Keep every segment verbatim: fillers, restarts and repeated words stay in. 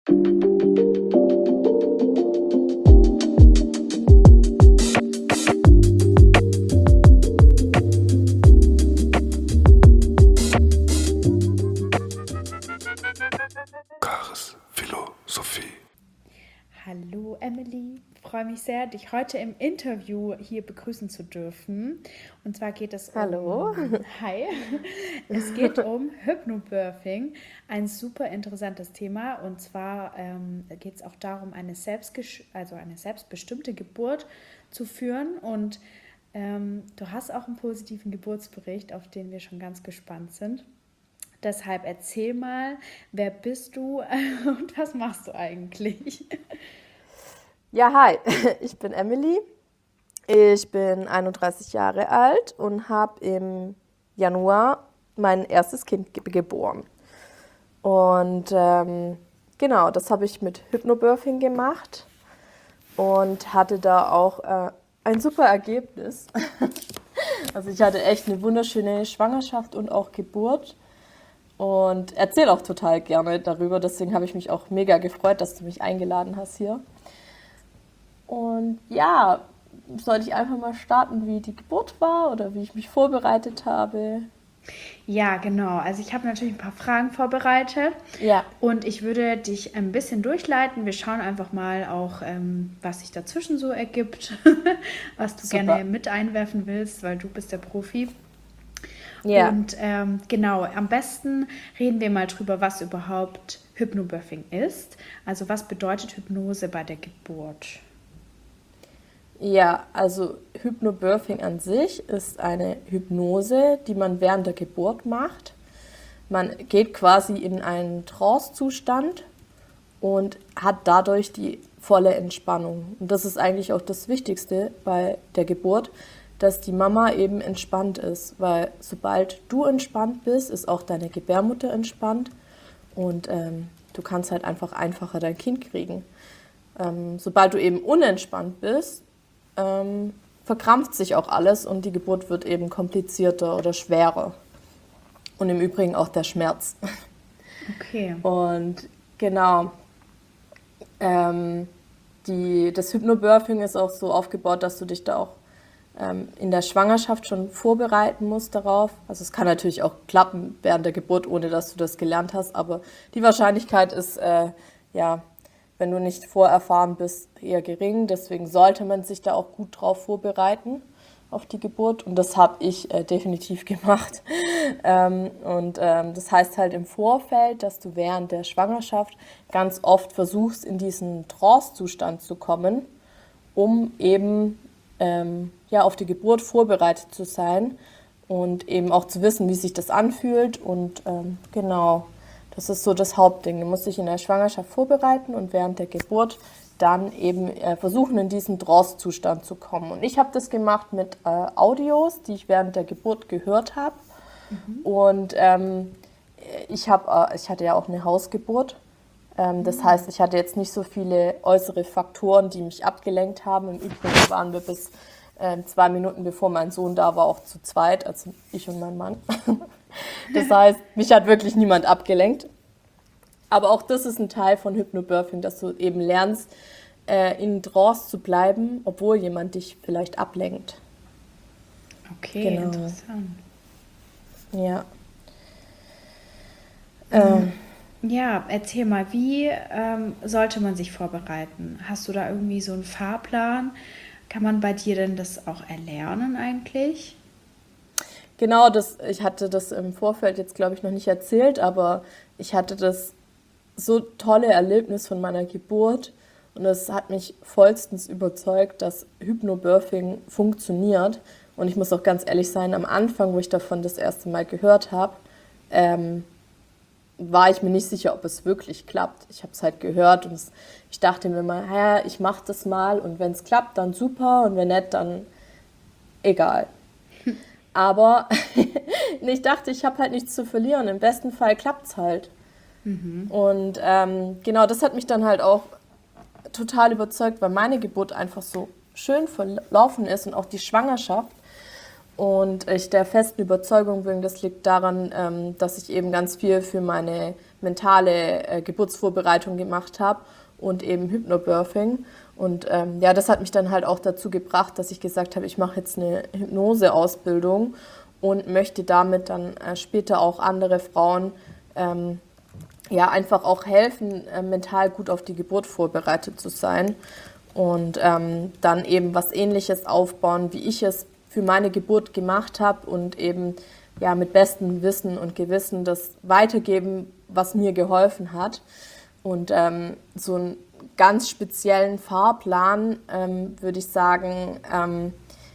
Karis Philosophie. Hallo Emily, ich freue mich sehr, dich heute im Interview hier begrüßen zu dürfen. Und zwar geht es um... Hallo. Hi. Es geht um Hypnobirthing, ein super interessantes Thema. Und zwar ähm, geht es auch darum, eine, selbstgesch- also eine selbstbestimmte Geburt zu führen. Und ähm, du hast auch einen positiven Geburtsbericht, auf den wir schon ganz gespannt sind. Deshalb erzähl mal, wer bist du und was machst du eigentlich? Ja, hi, ich bin Emily. Ich bin einunddreißig Jahre alt und habe im Januar mein erstes Kind ge- geboren. Und ähm, genau, das habe ich mit Hypnobirthing gemacht und hatte da auch äh, ein super Ergebnis. Also ich hatte echt eine wunderschöne Schwangerschaft und auch Geburt. Und erzähle auch total gerne darüber. Deswegen habe ich mich auch mega gefreut, dass du mich eingeladen hast hier. Und ja, sollte ich einfach mal starten, wie die Geburt war oder wie ich mich vorbereitet habe? Ja, genau. Also ich habe natürlich ein paar Fragen vorbereitet Ja, und ich würde dich ein bisschen durchleiten. Wir schauen einfach mal auch, ähm, was sich dazwischen so ergibt, was du super. gerne mit einwerfen willst, weil du bist der Profi. Ja, Und ähm, genau, am besten reden wir mal drüber, was überhaupt Hypnobirthing ist. Also was bedeutet Hypnose bei der Geburt? ja, also Hypnobirthing an sich ist eine Hypnose, die man während der Geburt macht. Man geht quasi in einen Trance-Zustand und hat dadurch die volle Entspannung. Und das ist eigentlich auch das Wichtigste bei der Geburt, dass die Mama eben entspannt ist, weil sobald du entspannt bist, ist auch deine Gebärmutter entspannt und ähm, du kannst halt einfach einfacher dein Kind kriegen. Ähm, sobald du eben unentspannt bist, ähm, verkrampft sich auch alles und die Geburt wird eben komplizierter oder schwerer. Und im Übrigen auch der Schmerz. Okay. Und genau, ähm, die, das Hypnobirthing ist auch so aufgebaut, dass du dich da auch ähm, in der Schwangerschaft schon vorbereiten musst darauf. Also es kann natürlich auch klappen während der Geburt, ohne dass du das gelernt hast, aber die Wahrscheinlichkeit ist, äh, ja, wenn du nicht vorerfahren bist, eher gering. Deswegen sollte man sich da auch gut drauf vorbereiten auf die Geburt und das habe ich äh, definitiv gemacht. Ähm, und ähm, das heißt halt im Vorfeld, dass du während der Schwangerschaft ganz oft versuchst, in diesen Trance-Zustand zu kommen, um eben ähm, ja, auf die Geburt vorbereitet zu sein und eben auch zu wissen, wie sich das anfühlt. Und ähm, genau, das ist so das Hauptding. Du musst dich in der Schwangerschaft vorbereiten und während der Geburt dann eben äh, versuchen, in diesen Trance-Zustand zu kommen. Und ich habe das gemacht mit äh, Audios, die ich während der Geburt gehört habe. Mhm. Und ähm, ich, hab, äh, ich hatte ja auch eine Hausgeburt. Ähm, das mhm. heißt, ich hatte jetzt nicht so viele äußere Faktoren, die mich abgelenkt haben. Im Übrigen waren wir bis äh, zwei Minuten bevor mein Sohn da war auch zu zweit, also ich und mein Mann. Das heißt, mich hat wirklich niemand abgelenkt. Aber auch das ist ein Teil von Hypnobirthing, dass du eben lernst, äh, in Trance zu bleiben, obwohl jemand dich vielleicht ablenkt. Okay, Genau. interessant. Ja. Ähm, ja, erzähl mal, wie ähm, sollte man sich vorbereiten? Hast du da irgendwie so einen Fahrplan? Kann man bei dir denn das auch erlernen eigentlich? Genau, das, ich hatte das im Vorfeld jetzt, glaube ich, noch nicht erzählt, aber ich hatte das so tolle Erlebnis von meiner Geburt und es hat mich vollstens überzeugt, dass Hypnobirthing funktioniert. Und ich muss auch ganz ehrlich sein, am Anfang, wo ich davon das erste Mal gehört habe, ähm, war ich mir nicht sicher, ob es wirklich klappt. Ich habe es halt gehört und es, ich dachte mir mal, ja, ich mache das mal und wenn es klappt, dann super und wenn nicht, dann egal. Aber ich dachte, ich habe halt nichts zu verlieren. Im besten Fall klappt es halt. Mhm. Und ähm, genau, das hat mich dann halt auch total überzeugt, weil meine Geburt einfach so schön verlaufen ist und auch die Schwangerschaft. Und ich der festen Überzeugung bin, das liegt daran, ähm, dass ich eben ganz viel für meine mentale äh, Geburtsvorbereitung gemacht habe und eben Hypnobirthing. Und ähm, ja, das hat mich dann halt auch dazu gebracht, dass ich gesagt habe, ich mache jetzt eine Hypnoseausbildung und möchte damit dann äh, später auch andere Frauen ähm, ja, einfach auch helfen, äh, mental gut auf die Geburt vorbereitet zu sein und ähm, dann eben was Ähnliches aufbauen, wie ich es für meine Geburt gemacht habe und eben ja, mit bestem Wissen und Gewissen das weitergeben, was mir geholfen hat. Und ähm, so einen ganz speziellen Fahrplan, ähm, würde ich sagen, ähm,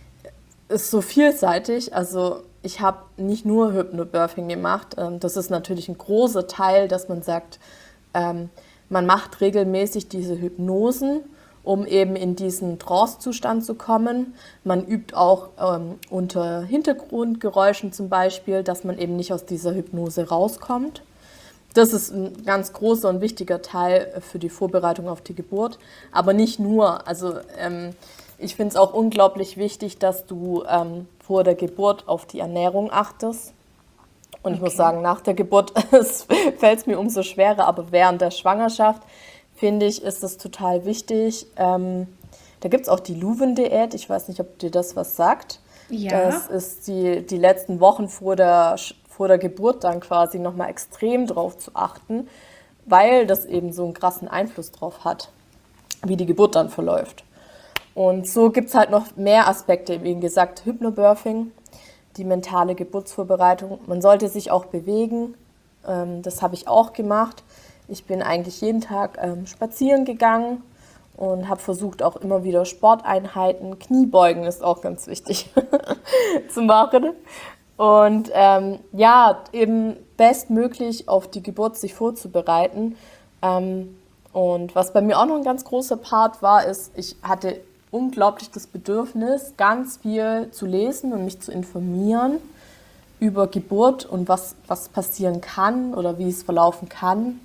ist so vielseitig. Also ich habe nicht nur Hypnobirthing gemacht. Ähm, das ist natürlich ein großer Teil, dass man sagt, ähm, man macht regelmäßig diese Hypnosen, um eben in diesen Trance-Zustand zu kommen. Man übt auch ähm, unter Hintergrundgeräuschen zum Beispiel, dass man eben nicht aus dieser Hypnose rauskommt. Das ist ein ganz großer und wichtiger Teil für die Vorbereitung auf die Geburt. Aber nicht nur. Also ähm, ich finde es auch unglaublich wichtig, dass du ähm, vor der Geburt auf die Ernährung achtest. Und ich Okay. muss sagen, nach der Geburt fällt es mir umso schwerer, aber während der Schwangerschaft, finde ich, ist das total wichtig. Ähm, da gibt es auch die Luven-Diät. Ich weiß nicht, ob dir das was sagt. Ja. Das ist die, die letzten Wochen vor der, vor der Geburt dann quasi nochmal extrem drauf zu achten, weil das eben so einen krassen Einfluss drauf hat, wie die Geburt dann verläuft. Und so gibt es halt noch mehr Aspekte, wie gesagt, Hypnobirthing, die mentale Geburtsvorbereitung. Man sollte sich auch bewegen, ähm, das habe ich auch gemacht. Ich bin eigentlich jeden Tag ähm, spazieren gegangen und habe versucht, auch immer wieder Sporteinheiten, Kniebeugen ist auch ganz wichtig zu machen. Und ähm, ja, eben bestmöglich auf die Geburt sich vorzubereiten. Ähm, und was bei mir auch noch ein ganz großer Part war, ist, ich hatte unglaublich das Bedürfnis, ganz viel zu lesen und mich zu informieren über Geburt und was, was passieren kann oder wie es verlaufen kann.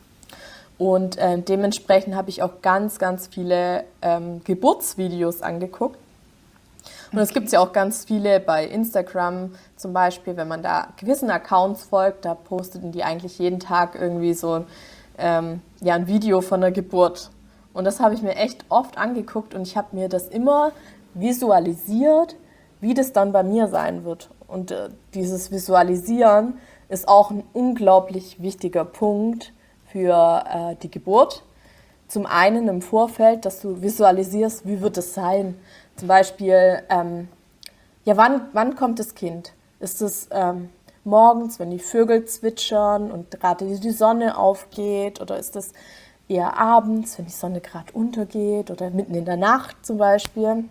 Und äh, dementsprechend habe ich auch ganz, ganz viele ähm, Geburtsvideos angeguckt. Und es gibt ja auch ganz viele bei Instagram zum Beispiel, wenn man da gewissen Accounts folgt, da posteten die eigentlich jeden Tag irgendwie so ähm, ja, ein Video von der Geburt. Und das habe ich mir echt oft angeguckt und ich habe mir das immer visualisiert, wie das dann bei mir sein wird. Und äh, dieses Visualisieren ist auch ein unglaublich wichtiger Punkt für äh, die Geburt. Zum einen im Vorfeld, dass du visualisierst, wie wird es sein. Zum Beispiel, ähm, ja, wann, wann kommt das Kind? Ist es ähm, morgens, wenn die Vögel zwitschern und gerade die Sonne aufgeht? Oder ist es eher abends, wenn die Sonne gerade untergeht? Oder mitten in der Nacht zum Beispiel?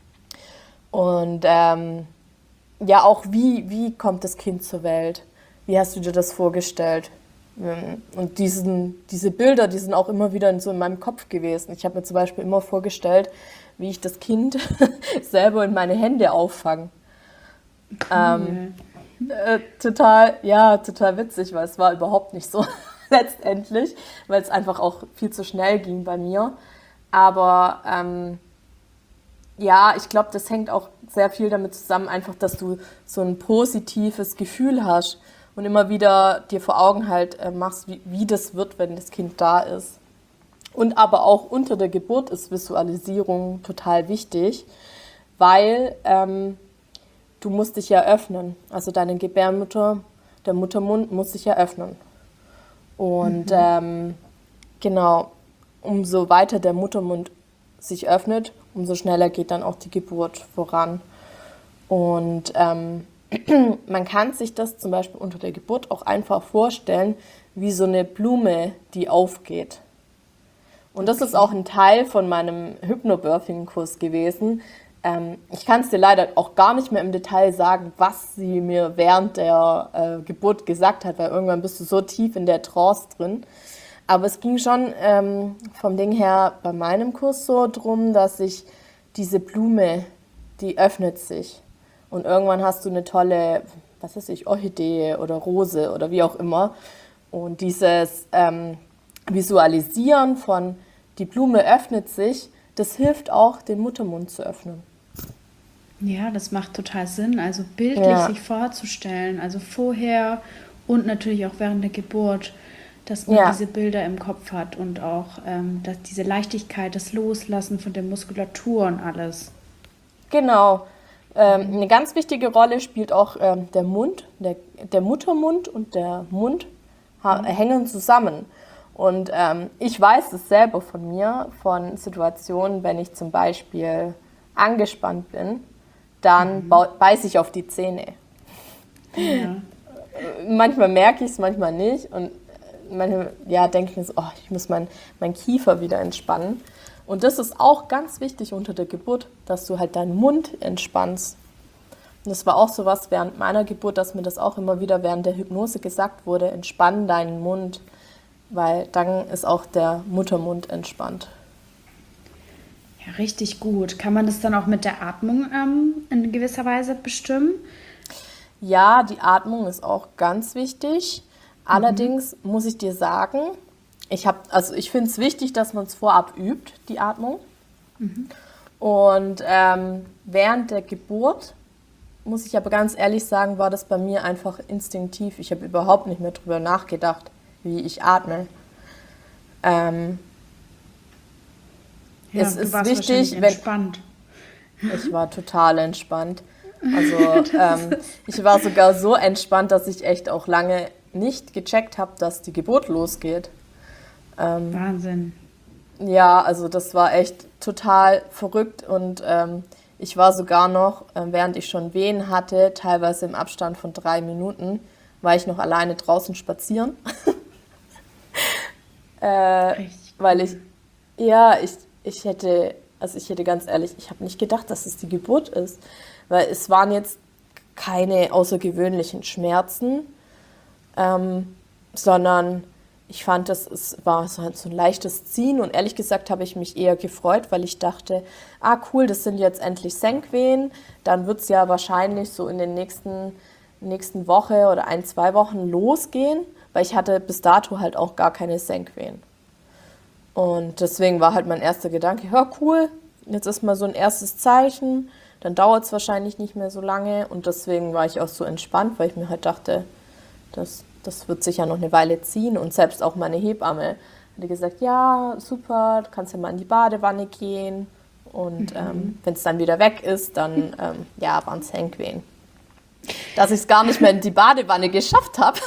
Und ähm, ja, auch wie, wie kommt das Kind zur Welt? Wie hast du dir das vorgestellt? Und diesen, diese Bilder, die sind auch immer wieder so in meinem Kopf gewesen. Ich habe mir zum Beispiel immer vorgestellt, wie ich das Kind selber in meine Hände auffange. Cool. Ähm, äh, total, ja, total witzig, weil es war überhaupt nicht so letztendlich, weil es einfach auch viel zu schnell ging bei mir. Aber ähm, ja, ich glaube, das hängt auch sehr viel damit zusammen, einfach, dass du so ein positives Gefühl hast und immer wieder dir vor Augen halt äh, machst, wie, wie das wird, wenn das Kind da ist. Und aber auch unter der Geburt ist Visualisierung total wichtig, weil ähm, du musst dich ja öffnen. Also deine Gebärmutter, der Muttermund muss sich ja öffnen. Und mhm. ähm, genau, umso weiter der Muttermund sich öffnet, umso schneller geht dann auch die Geburt voran. Und ähm, man kann sich das zum Beispiel unter der Geburt auch einfach vorstellen, wie so eine Blume, die aufgeht. Und das okay. ist auch ein Teil von meinem Hypnobirthing-Kurs gewesen. Ähm, ich kann es dir leider auch gar nicht mehr im Detail sagen, was sie mir während der äh, Geburt gesagt hat, weil irgendwann bist du so tief in der Trance drin. Aber es ging schon ähm, vom Ding her bei meinem Kurs so drum, dass sich diese Blume, die öffnet sich. Und irgendwann hast du eine tolle, was weiß ich, Orchidee oder Rose oder wie auch immer. Und dieses ähm, Visualisieren von die Blume öffnet sich, das hilft auch, den Muttermund zu öffnen. Ja, das macht total Sinn. Also bildlich Ja. sich vorzustellen, also vorher und natürlich auch während der Geburt, dass man Ja, diese Bilder im Kopf hat und auch ähm, dass diese Leichtigkeit, das Loslassen von der Muskulatur und alles. genau. Ähm, eine ganz wichtige Rolle spielt auch ähm, der Mund. Der, der Muttermund und der Mund ha- hängen zusammen. Und ähm, ich weiß es selber von mir, von Situationen, wenn ich zum Beispiel angespannt bin, dann bau- beiße ich auf die Zähne. Ja. Manchmal merke ich es, manchmal nicht. Und manchmal, ja, denke ich mir so, oh, ich muss mein, mein Kiefer wieder entspannen. Und das ist auch ganz wichtig unter der Geburt, dass du halt deinen Mund entspannst. Und das war auch so was während meiner Geburt, dass mir das auch immer wieder während der Hypnose gesagt wurde, entspann deinen Mund, weil dann ist auch der Muttermund entspannt. Ja, richtig gut. Kann man das dann auch mit der Atmung ähm, in gewisser Weise bestimmen? Ja, die Atmung ist auch ganz wichtig. Allerdings muss ich dir sagen, ich habe, also ich finde es wichtig, dass man es vorab übt, die Atmung. Und ähm, während der Geburt, muss ich aber ganz ehrlich sagen, war das bei mir einfach instinktiv. Ich habe überhaupt nicht mehr drüber nachgedacht, wie ich atme. Ähm, Ja, es du ist warst wichtig, wahrscheinlich wenn entspannt. ich war total entspannt. Also ähm, ich war sogar so entspannt, dass ich echt auch lange nicht gecheckt habe, dass die Geburt losgeht. Wahnsinn. Ja, also das war echt total verrückt und ähm, ich war sogar noch, äh, während ich schon Wehen hatte, teilweise im Abstand von drei Minuten, war ich noch alleine draußen spazieren, Richtig weil cool. ich, ja, ich, ich hätte, also ich hätte ganz ehrlich, ich habe nicht gedacht, dass es die Geburt ist, weil es waren jetzt keine außergewöhnlichen Schmerzen, ähm, sondern ich fand, das es war so ein, so ein leichtes Ziehen und ehrlich gesagt habe ich mich eher gefreut, weil ich dachte, ah cool, das sind jetzt endlich Senkwehen, dann wird es ja wahrscheinlich so in den nächsten, nächsten Woche oder ein, zwei Wochen losgehen, weil ich hatte bis dato halt auch gar keine Senkwehen. Und deswegen war halt mein erster Gedanke, ja cool, jetzt ist mal so ein erstes Zeichen, dann dauert es wahrscheinlich nicht mehr so lange und deswegen war ich auch so entspannt, weil ich mir halt dachte, das, das wird sicher noch eine Weile ziehen und selbst auch meine Hebamme hatte gesagt, ja super, du kannst ja mal in die Badewanne gehen und ähm, wenn es dann wieder weg ist, dann ähm, ja, waren es Senkwehen. Dass ich es gar nicht mehr in die Badewanne geschafft habe,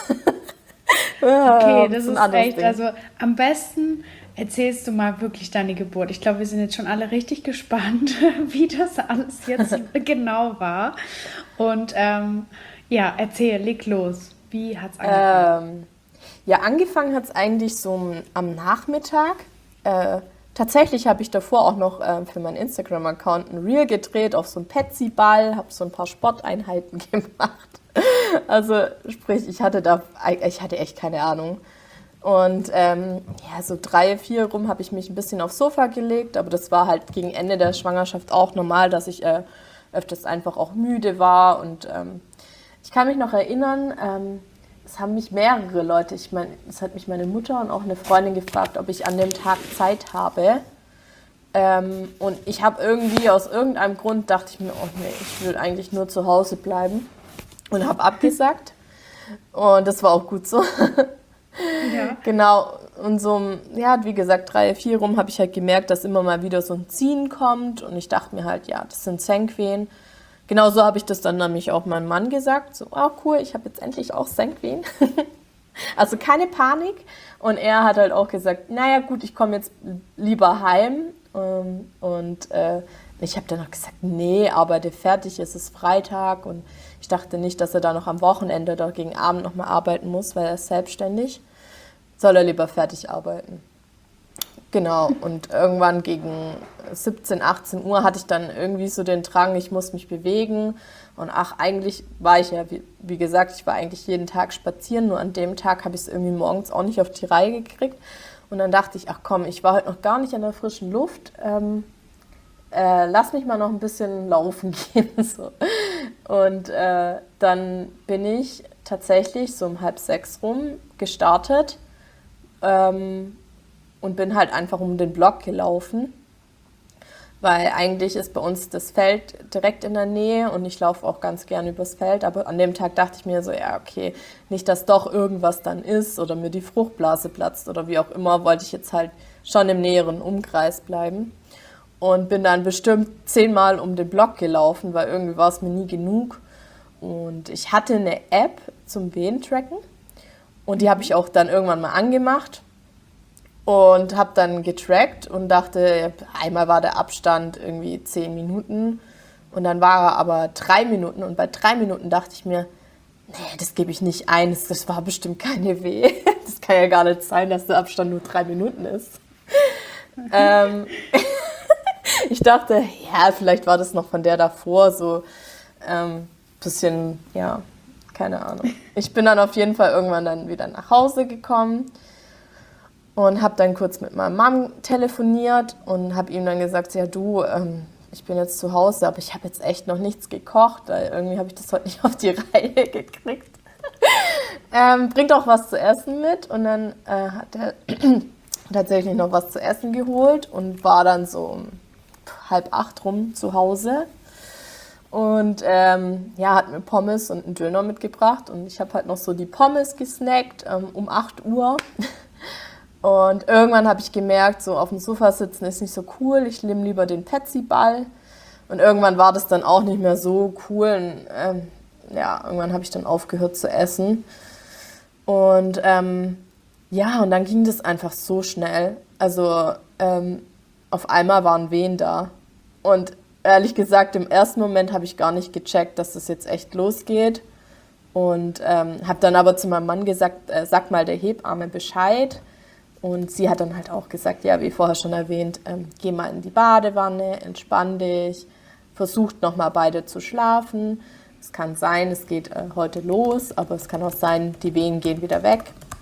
ja, Okay, das ist ein ist anderes echt, Ding. also am besten erzählst du mal wirklich deine Geburt. Ich glaube, wir sind jetzt schon alle richtig gespannt, wie das alles jetzt genau war. Und ähm, ja, erzähl, leg los. Wie hat's angefangen? Ähm, ja, angefangen hat es eigentlich so am Nachmittag. Äh, tatsächlich habe ich davor auch noch äh, für meinen Instagram-Account ein Reel gedreht auf so einen Petsy-Ball, habe so ein paar Sporteinheiten gemacht. Also sprich, ich hatte da, ich hatte echt keine Ahnung. Und ähm, ja, so drei, vier rum habe ich mich ein bisschen aufs Sofa gelegt, aber das war halt gegen Ende der Schwangerschaft auch normal, dass ich äh, öfters einfach auch müde war. Und ähm, ich kann mich noch erinnern, ähm, es haben mich mehrere Leute, ich meine, es hat mich meine Mutter und auch eine Freundin gefragt, ob ich an dem Tag Zeit habe. Ähm, und ich habe irgendwie, aus irgendeinem Grund, dachte ich mir, oh nee, ich will eigentlich nur zu Hause bleiben und habe abgesagt. Und das war auch gut so. Ja. Genau, und so, ja, wie gesagt, drei, vier rum habe ich halt gemerkt, dass immer mal wieder so ein Ziehen kommt und ich dachte mir halt, ja, das sind Senkwehen. Genau so habe ich das dann nämlich auch meinem Mann gesagt, so, oh cool, ich habe jetzt endlich auch Senkwehen. Also keine Panik und er hat halt auch gesagt, naja gut, ich komme jetzt lieber heim ähm, und äh, ich habe dann auch gesagt, nee, arbeite fertig, es ist Freitag und ich dachte nicht, dass er da noch am Wochenende oder gegen Abend nochmal arbeiten muss, weil er ist selbstständig. Soll er lieber fertig arbeiten. Genau, und irgendwann gegen siebzehn, achtzehn Uhr hatte ich dann irgendwie so den Drang, ich muss mich bewegen. Und ach, eigentlich war ich ja, wie, wie gesagt, ich war eigentlich jeden Tag spazieren, nur an dem Tag habe ich es irgendwie morgens auch nicht auf die Reihe gekriegt. Und dann dachte ich, ach komm, ich war heute noch gar nicht an der frischen Luft, ähm, äh, lass mich mal noch ein bisschen laufen gehen. So. Und äh, dann bin ich tatsächlich so um halb sechs rum gestartet. Ähm, und bin halt einfach um den Block gelaufen. weil eigentlich ist bei uns das Feld direkt in der Nähe und ich laufe auch ganz gern übers Feld, aber an dem Tag dachte ich mir so, ja okay, nicht, dass doch irgendwas dann ist oder mir die Fruchtblase platzt oder wie auch immer, wollte ich jetzt halt schon im näheren Umkreis bleiben und bin dann bestimmt zehnmal um den Block gelaufen, weil irgendwie war es mir nie genug und ich hatte eine App zum Wehentracken und die habe ich auch dann irgendwann mal angemacht. Und habe dann getrackt und dachte, einmal war der Abstand irgendwie zehn Minuten und dann war er aber drei Minuten. Und bei drei Minuten dachte ich mir, nee, das gebe ich nicht ein, das, das war bestimmt keine Wehe. Das kann ja gar nicht sein, dass der Abstand nur drei Minuten ist. ähm, ich dachte, ja, vielleicht war das noch von der davor, so ähm, bisschen, ja, keine Ahnung. Ich bin dann auf jeden Fall irgendwann dann wieder nach Hause gekommen. Und habe dann kurz mit meinem Mann telefoniert und habe ihm dann gesagt, ja du, ähm, ich bin jetzt zu Hause, aber ich habe jetzt echt noch nichts gekocht, weil irgendwie habe ich das heute nicht auf die Reihe gekriegt. ähm, bringt auch was zu essen mit und dann äh, hat er tatsächlich noch was zu essen geholt und war dann so um halb acht rum zu Hause. Und ähm, ja, hat mir Pommes und einen Döner mitgebracht und ich habe halt noch so die Pommes gesnackt ähm, um acht Uhr. Und irgendwann habe ich gemerkt, so auf dem Sofa sitzen ist nicht so cool, ich nehme lieber den Petsy-Ball. Und irgendwann war das dann auch nicht mehr so cool. Und, ähm, ja, irgendwann habe ich dann aufgehört zu essen. Und ähm, ja, und dann ging das einfach so schnell. Also ähm, auf einmal waren Wehen da. Und ehrlich gesagt, im ersten Moment habe ich gar nicht gecheckt, dass das jetzt echt losgeht. Und ähm, habe dann aber zu meinem Mann gesagt, äh, sag mal der Hebamme Bescheid. Und sie hat dann halt auch gesagt, ja, wie vorher schon erwähnt, ähm, geh mal in die Badewanne, entspann dich, versucht nochmal beide zu schlafen. Es kann sein, es geht äh, heute los, aber es kann auch sein, die Wehen gehen wieder weg.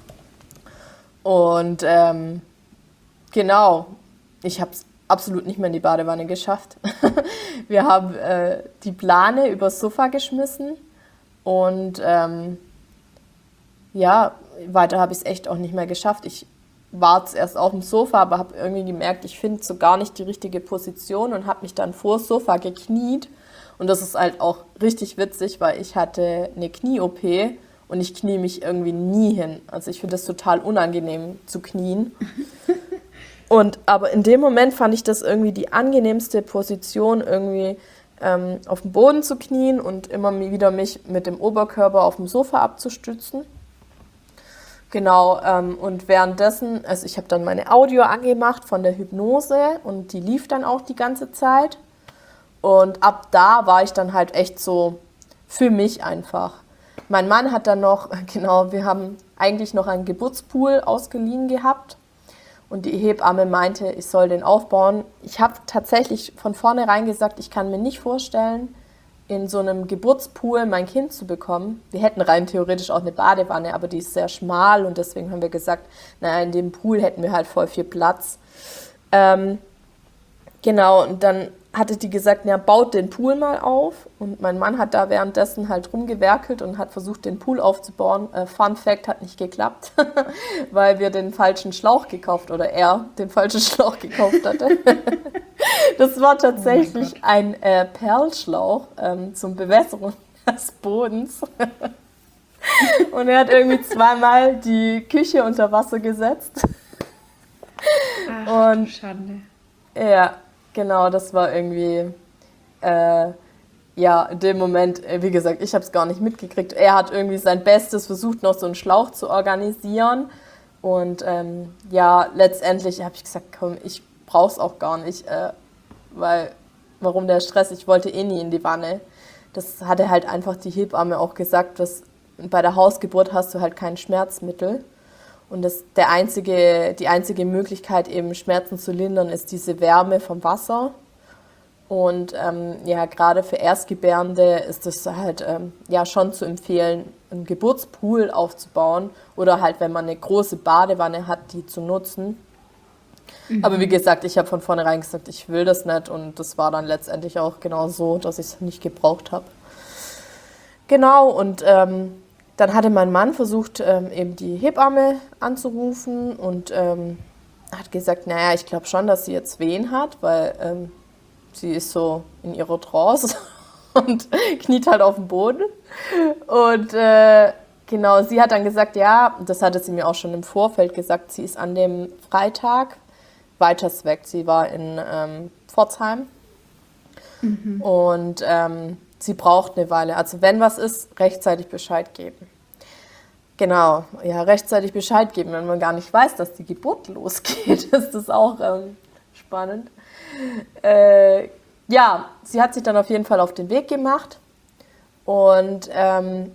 Und ähm, genau, ich habe es absolut nicht mehr in die Badewanne geschafft. Wir haben äh, die Plane übers Sofa geschmissen und ähm, ja, weiter habe ich es echt auch nicht mehr geschafft. Ich war zuerst auf dem Sofa, aber habe irgendwie gemerkt, ich finde so gar nicht die richtige Position und habe mich dann vor das Sofa gekniet. Und das ist halt auch richtig witzig, weil ich hatte eine Knie-O P und ich knie mich irgendwie nie hin. Also ich finde das total unangenehm zu knien. Und aber in dem Moment fand ich das irgendwie die angenehmste Position, irgendwie ähm, auf dem Boden zu knien und immer wieder mich mit dem Oberkörper auf dem Sofa abzustützen. Genau, ähm, und währenddessen, also ich habe dann meine Audio angemacht von der Hypnose und die lief dann auch die ganze Zeit. Und ab da war ich dann halt echt so für mich einfach. Mein Mann hat dann noch, genau, wir haben eigentlich noch einen Geburtspool ausgeliehen gehabt. Und die Hebamme meinte, ich soll den aufbauen. Ich habe tatsächlich von vornherein gesagt, ich kann mir nicht vorstellen, in so einem Geburtspool mein Kind zu bekommen. Wir hätten rein theoretisch auch eine Badewanne, aber die ist sehr schmal und deswegen haben wir gesagt, naja, in dem Pool hätten wir halt voll viel Platz. Ähm, genau, und dann hatte die gesagt, na, baut den Pool mal auf. Und mein Mann hat da währenddessen halt rumgewerkelt und hat versucht, den Pool aufzubauen. Äh, Fun Fact, hat nicht geklappt, weil wir den falschen Schlauch gekauft oder er den falschen Schlauch gekauft hatte. Das war tatsächlich oh ein äh, Perlschlauch ähm, zum Bewässerung des Bodens. Und er hat irgendwie zweimal die Küche unter Wasser gesetzt. Ach, und du Schande. Ja, genau, das war irgendwie, äh, ja, in dem Moment, äh, wie gesagt, ich habe es gar nicht mitgekriegt. Er hat irgendwie sein Bestes versucht, noch so einen Schlauch zu organisieren. Und ähm, ja, letztendlich habe ich gesagt, komm, ich brauche es auch gar nicht, äh, weil, warum der Stress? Ich wollte eh nie in die Wanne. Das hatte halt einfach die Hebamme auch gesagt, dass bei der Hausgeburt hast du halt kein Schmerzmittel. Und das, der einzige, die einzige Möglichkeit, eben Schmerzen zu lindern, ist diese Wärme vom Wasser. Und ähm, ja, gerade für Erstgebärende ist es halt ähm, ja schon zu empfehlen, einen Geburtspool aufzubauen oder halt, wenn man eine große Badewanne hat, die zu nutzen. Mhm. Aber wie gesagt, ich habe von vornherein gesagt, ich will das nicht und das war dann letztendlich auch genau so, dass ich es nicht gebraucht habe. Genau, und ähm, dann hatte mein Mann versucht, ähm, eben die Hebamme anzurufen und ähm, hat gesagt, naja, ich glaube schon, dass sie jetzt Wehen hat, weil ähm, sie ist so in ihrer Trance und kniet halt auf dem Boden. Und äh, genau, sie hat dann gesagt, ja, das hatte sie mir auch schon im Vorfeld gesagt, sie ist an dem Freitag weiters weg. Sie war in ähm, Pforzheim mhm. und ähm, sie braucht eine Weile. Also wenn was ist, rechtzeitig Bescheid geben. Genau, ja, rechtzeitig Bescheid geben, wenn man gar nicht weiß, dass die Geburt losgeht, ist das auch ähm, spannend. Äh, ja, sie hat sich dann auf jeden Fall auf den Weg gemacht und ähm,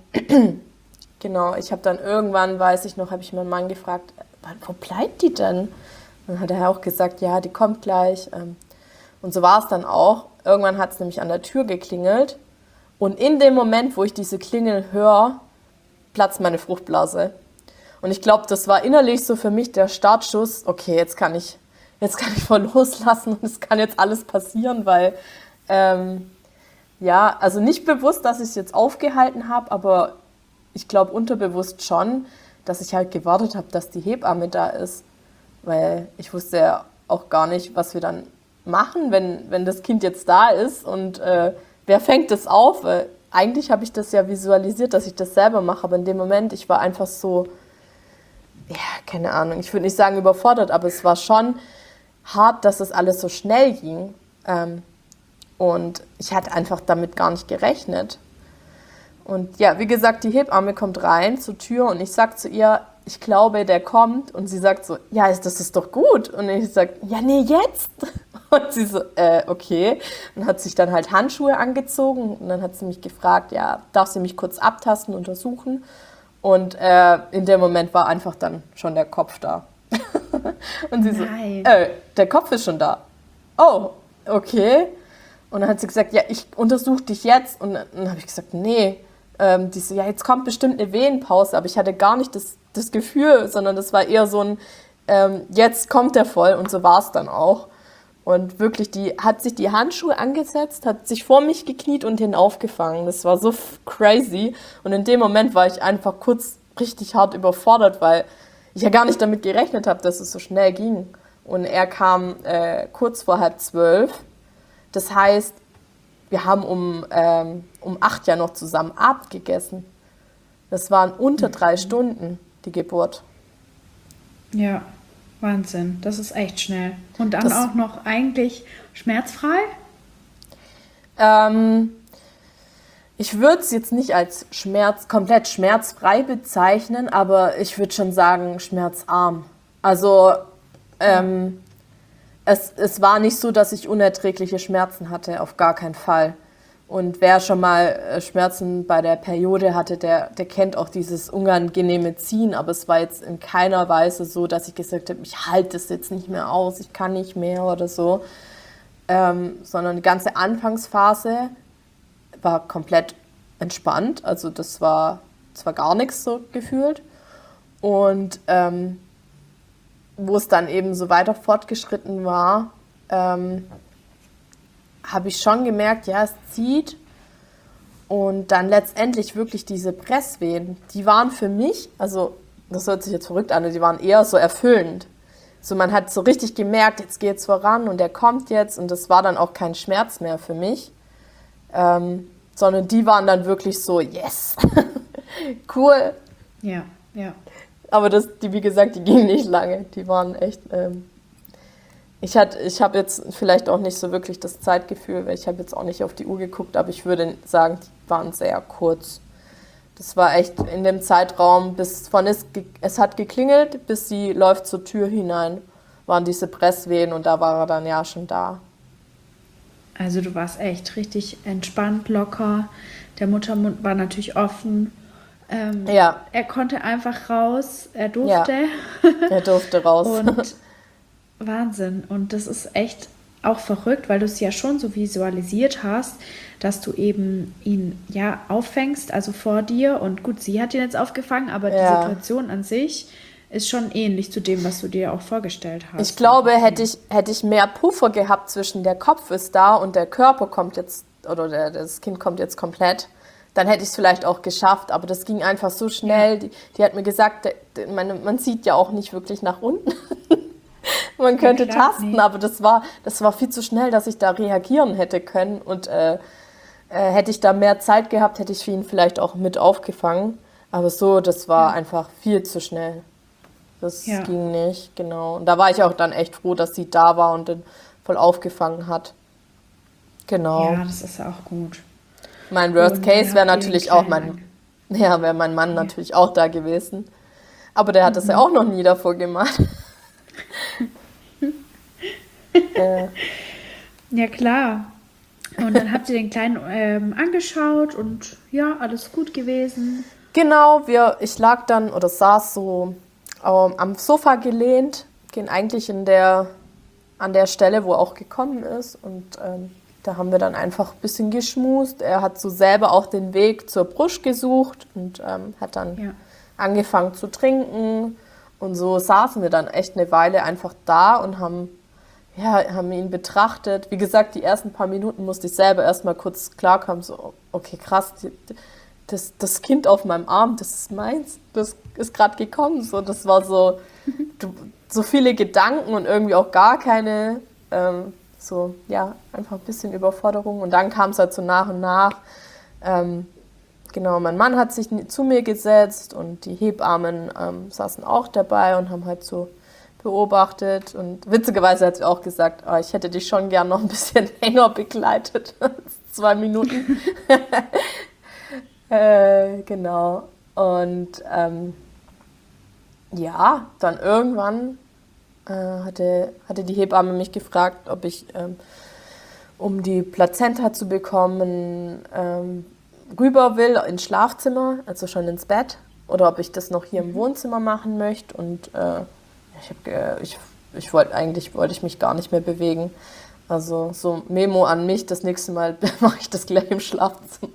genau, ich habe dann irgendwann, weiß ich noch, habe ich meinen Mann gefragt, wo bleibt die denn? Dann hat er auch gesagt, ja, die kommt gleich. Ähm, und so war es dann auch. Irgendwann hat es nämlich an der Tür geklingelt und in dem Moment, wo ich diese Klingel höre, platzt meine Fruchtblase. Und ich glaube, das war innerlich so für mich der Startschuss, okay, jetzt kann ich, jetzt kann ich voll loslassen und es kann jetzt alles passieren, weil, ähm, ja, also nicht bewusst, dass ich es jetzt aufgehalten habe, aber ich glaube unterbewusst schon, dass ich halt gewartet habe, dass die Hebamme da ist, weil ich wusste ja auch gar nicht, was wir dann machen, wenn, wenn das Kind jetzt da ist und äh, wer fängt das auf, weil eigentlich habe ich das ja visualisiert, dass ich das selber mache, aber in dem Moment, ich war einfach so, ja, keine Ahnung, ich würde nicht sagen überfordert, aber es war schon hart, dass es alles so schnell ging. Ähm, und ich hatte einfach damit gar nicht gerechnet. Und ja, wie gesagt, die Hebamme kommt rein zur Tür und ich sage zu ihr, ich glaube, der kommt. Und sie sagt so, ja, das ist doch gut. Und ich sage, ja, nee, jetzt. Und sie so, äh, okay. Und hat sich dann halt Handschuhe angezogen. Und dann hat sie mich gefragt, ja, darf sie mich kurz abtasten, untersuchen? Und äh, in dem Moment war einfach dann schon der Kopf da. Und sie Nein. so, äh, der Kopf ist schon da. Oh, okay. Und dann hat sie gesagt, ja, ich untersuche dich jetzt. Und dann habe ich gesagt, nee. Ähm, die so, ja, jetzt kommt bestimmt eine Wehenpause. Aber ich hatte gar nicht das, das Gefühl, sondern das war eher so ein, ähm, jetzt kommt der voll. Und so war es dann auch. Und wirklich, die hat sich die Handschuhe angesetzt, hat sich vor mich gekniet und den aufgefangen. Das war so crazy. Und in dem Moment war ich einfach kurz richtig hart überfordert, weil ich ja gar nicht damit gerechnet habe, dass es so schnell ging. Und er kam äh, kurz vor halb zwölf. Das heißt, wir haben um, ähm, um acht ja noch zusammen Abend gegessen. Das waren unter drei Stunden, die Geburt. Ja, Wahnsinn. Das ist echt schnell. Und dann Das- auch noch eigentlich schmerzfrei? Ähm, ich würde es jetzt nicht als Schmerz, komplett schmerzfrei bezeichnen, aber ich würde schon sagen schmerzarm. Also ähm, es, es war nicht so, dass ich unerträgliche Schmerzen hatte, auf gar keinen Fall. Und wer schon mal äh, Schmerzen bei der Periode hatte, der, der kennt auch dieses unangenehme Ziehen, aber es war jetzt in keiner Weise so, dass ich gesagt habe, ich halte es jetzt nicht mehr aus, ich kann nicht mehr oder so. Ähm, sondern die ganze Anfangsphase war komplett entspannt, also das war, das war gar nichts so gefühlt. Und ähm, wo es dann eben so weiter fortgeschritten war, ähm, habe ich schon gemerkt, ja, es zieht. Und dann letztendlich wirklich diese Presswehen, die waren für mich, also das hört sich jetzt verrückt an, die waren eher so erfüllend. So, man hat so richtig gemerkt, jetzt geht's voran und der kommt jetzt und das war dann auch kein Schmerz mehr für mich, ähm, sondern die waren dann wirklich so, yes, cool. Ja, ja. Aber das, die, wie gesagt, die gingen nicht lange, die waren echt, ähm, ich hatte, ich habe jetzt vielleicht auch nicht so wirklich das Zeitgefühl, weil ich habe jetzt auch nicht auf die Uhr geguckt, aber ich würde sagen, die waren sehr kurz. Das war echt in dem Zeitraum, bis von es, es hat geklingelt, bis sie läuft zur Tür hinein, waren diese Presswehen und da war er dann ja schon da. Also du warst echt richtig entspannt, locker. Der Muttermund war natürlich offen. Ähm, Ja. Er konnte einfach raus, er durfte. Er durfte raus. Und Wahnsinn. Und das ist echt auch verrückt, weil du es ja schon so visualisiert hast, dass du eben ihn ja auffängst, also vor dir. Und gut, sie hat ihn jetzt aufgefangen, aber Ja. die Situation an sich ist schon ähnlich zu dem, was du dir auch vorgestellt hast. Ich glaube, hätte ich, hätte ich mehr Puffer gehabt zwischen der Kopf ist da und der Körper kommt jetzt, oder der, das Kind kommt jetzt komplett, dann hätte ich es vielleicht auch geschafft. Aber das ging einfach so schnell. Die, die hat mir gesagt, der, der, man, man sieht ja auch nicht wirklich nach unten. man Ja, könnte klar, tasten, nee. aber das war, das war viel zu schnell, dass ich da reagieren hätte können. Und äh, äh, hätte ich da mehr Zeit gehabt, hätte ich ihn vielleicht auch mit aufgefangen. Aber so, das war Ja, einfach viel zu schnell. Das ja, ging nicht, genau. Und da war ich auch dann echt froh, dass sie da war und den voll aufgefangen hat. Genau. ja, das ist auch gut. Mein Worst Und dann Case wäre habt ihr den natürlich auch Kleinen mein, an. ja, wäre mein Mann Ja. natürlich auch da gewesen. Aber der hat das ja Mhm. auch noch nie davor gemacht. Äh, Ja, klar. Und dann habt ihr den Kleinen ähm, angeschaut und ja, alles gut gewesen. genau, wir, ich lag dann oder saß so ähm, am Sofa gelehnt, gehen eigentlich in der, an der Stelle, wo er auch gekommen ist. Und ähm, da haben wir dann einfach ein bisschen geschmust. Er hat so selber auch den Weg zur Brust gesucht und ähm, hat dann Ja. angefangen zu trinken. Und so saßen wir dann echt eine Weile einfach da und haben, ja, haben ihn betrachtet. Wie gesagt, die ersten paar Minuten musste ich selber erstmal kurz klarkommen, so, okay, krass, die, das, das Kind auf meinem Arm, das ist meins, das ist gerade gekommen. So, das war so, du, so viele Gedanken und irgendwie auch gar keine, ähm, so, ja, einfach ein bisschen Überforderung. Und dann kam es halt so nach und nach. Ähm, Genau, mein Mann hat sich zu mir gesetzt und die Hebammen ähm, saßen auch dabei und haben halt so beobachtet. Und witzigerweise hat sie auch gesagt, oh, ich hätte dich schon gern noch ein bisschen länger begleitet. Zwei Minuten. äh, genau. Und ähm, ja, dann irgendwann äh, hatte, hatte die Hebamme mich gefragt, ob ich, ähm, um die Plazenta zu bekommen, ähm, rüber will ins Schlafzimmer, also schon ins Bett, oder ob ich das noch hier im Wohnzimmer machen möchte. Und äh, ich, hab, ge- ich, ich wollte eigentlich wollte ich mich gar nicht mehr bewegen. Also so Memo an mich, das nächste Mal mache ich das gleich im Schlafzimmer.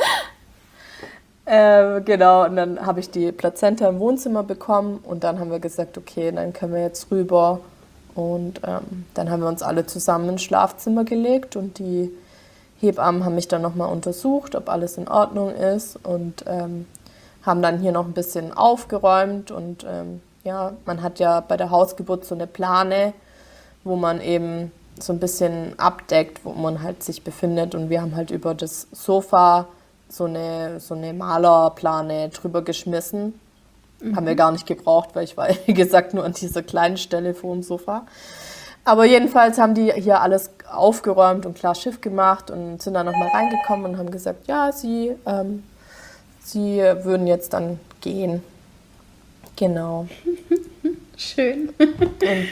Äh, genau, und dann habe ich die Plazenta im Wohnzimmer bekommen und dann haben wir gesagt, okay, dann können wir jetzt rüber. Und ähm, dann haben wir uns alle zusammen ins Schlafzimmer gelegt und die Hebammen haben mich dann nochmal untersucht, ob alles in Ordnung ist und ähm, haben dann hier noch ein bisschen aufgeräumt. Und ähm, ja, man hat ja bei der Hausgeburt so eine Plane, wo man eben so ein bisschen abdeckt, wo man halt sich befindet. Und wir haben halt über das Sofa so eine, so eine Malerplane drüber geschmissen. Haben wir gar nicht gebraucht, weil ich war, wie gesagt, nur an dieser kleinen Stelle vor dem Sofa. Aber jedenfalls haben die hier alles aufgeräumt und klar Schiff gemacht und sind dann nochmal reingekommen und haben gesagt, ja, sie, ähm, sie würden jetzt dann gehen. Genau. Schön. Und